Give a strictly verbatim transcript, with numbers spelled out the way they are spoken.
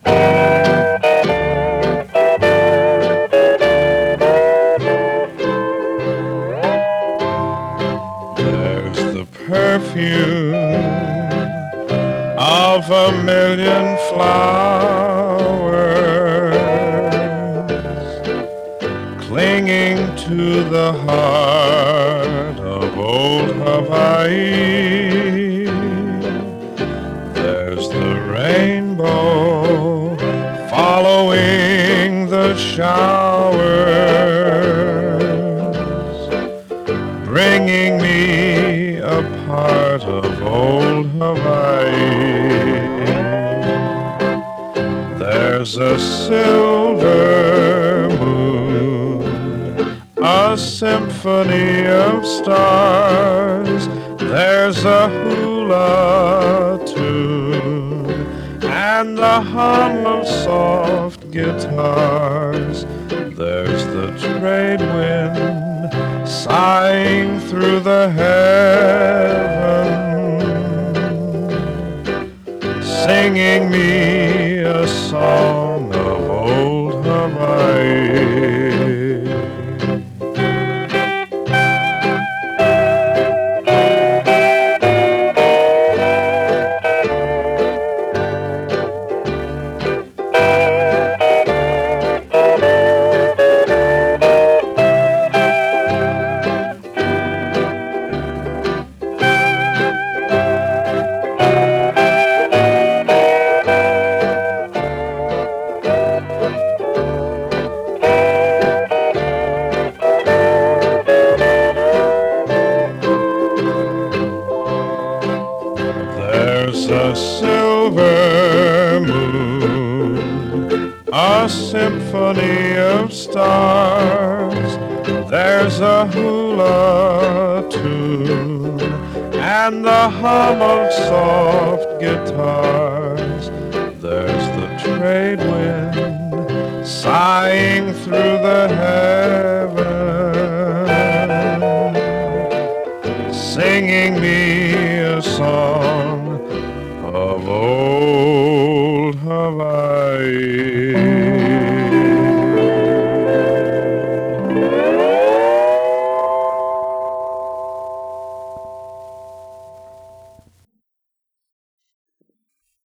There's the perfume of a million flowers clinging to the heart of old Hawaii. There's the rainbow following the showers, bringing me a part of old Hawaii. There's a silver moon, a symphony of stars. There's a hula tune and the hum of soft guitars. There's the trade wind sighing through the heavens, singing me a song of old Hawaii. There's a silver moon, a symphony of stars. There's a hula tune and the hum of soft guitars. There's the trade wind sighing through the heavens,